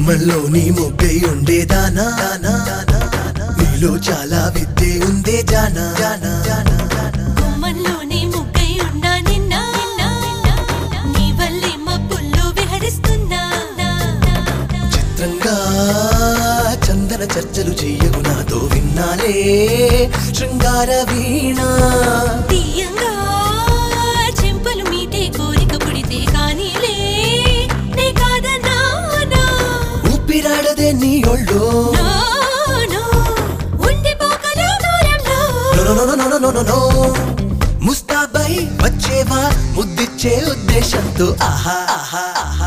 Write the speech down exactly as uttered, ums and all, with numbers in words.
గుమ్మంలోని మొగ్గై ఉండేదానా నీలో చాలా విద్యే ఉందే జానా గుమ్మంలోని మొగ్గై ఉండా నిన్న నీ వల్లే మబ్బుల్లో విహరిస్తున్నా చిత్రంగా చందన చర్చలు చెయ్యకు నాతో విన్నాలే శృంగార వీణ తీయంగా చెంపలు మీటే కోరిక పుడితే కానీలే నే కాదన్నానా ఊపిరాడదే నీ ఒళ్ళో ఉండిపోకలు దూరంలో ముస్తాబై వచ్చేవా ముద్దిచ్చే ఉద్దేశంతో ఆహా ఆహా